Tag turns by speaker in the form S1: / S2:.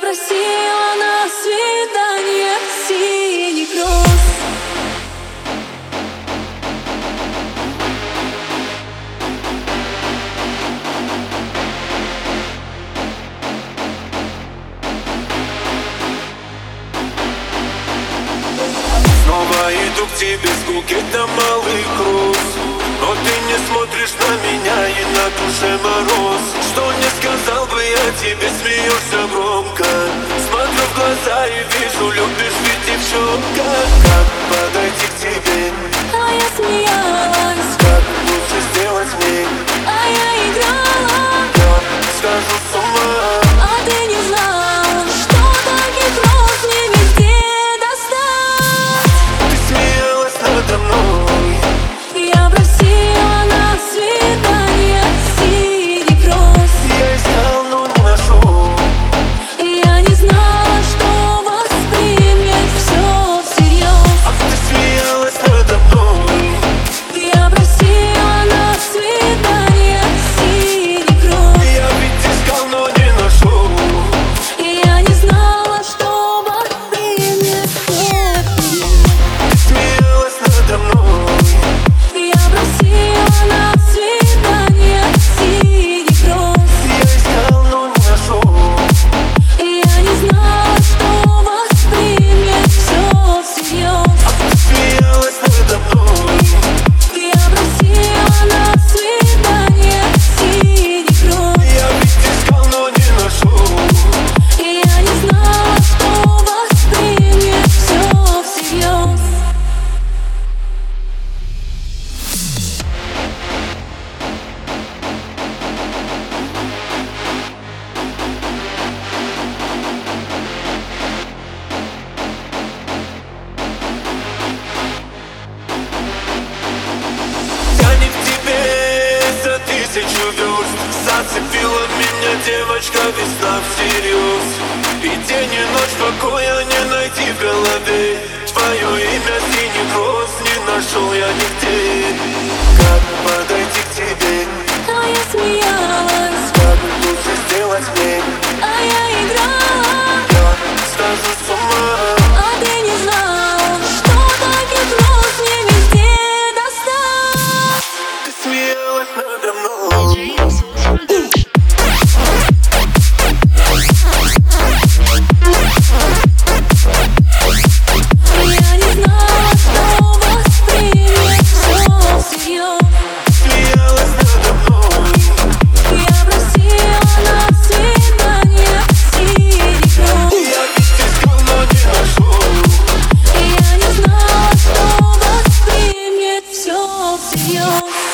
S1: просила на свидание синий роз.
S2: Снова иду к тебе с букетом малый груз, но ты не смотришь на меня и на душе мороз. Что не сказал бы я тебе, смеешься громко. Смотрю в глаза и вижу, любишь ведь девчонка. Как подойти к тебе?
S1: А я смеялась.
S2: Как лучше сделать мне?
S1: А я играла.
S2: Я схожу с ума.
S1: А ты не знала, что таких роз не везде достать.
S2: Ты смеялась надо мной.
S1: Я просила на свидание синих роз.
S2: Я искал, но не нашел.
S1: Я не знала, что воспримет все всерьез.
S2: А ты смеялась надо мной.
S1: Я просила на свидание синих роз.
S2: Я ведь искал, но не нашел.
S1: Я не знала, что воспримет все всерьез.
S2: Ты смеялась надо мной.
S1: Я просила на свидание синих роз.
S2: Я искал, но не нашел.
S1: Я не знала, что воспримет все всерьез.
S2: Ты смеялась надо мной.
S1: Я просила на свидание синих роз.
S2: Я ведь искал, но не нашел.
S1: Я не знала, что воспримет все всерьез.
S2: Я не в тебе за 1000 верст. Зацепила меня девочка, весна всерьез. И день и ночь покоя не найти в голове. Твое имя синих роз не нашел я нигде. Как подойти к тебе?
S1: А я смеялась.
S2: Как лучше сделать мне?
S1: А я играла.
S2: Я схожу с ума.
S1: А ты не знала, что таких роз не везде достать.
S2: Ты смеялась надо мной.
S1: Я не знала, что воспримет все всерьез.
S2: Смеялась надо мной.
S1: Я просила на свидание синих роз.
S2: Я ведь искал, но не нашел.
S1: Я не знала, что воспримет все всерьез.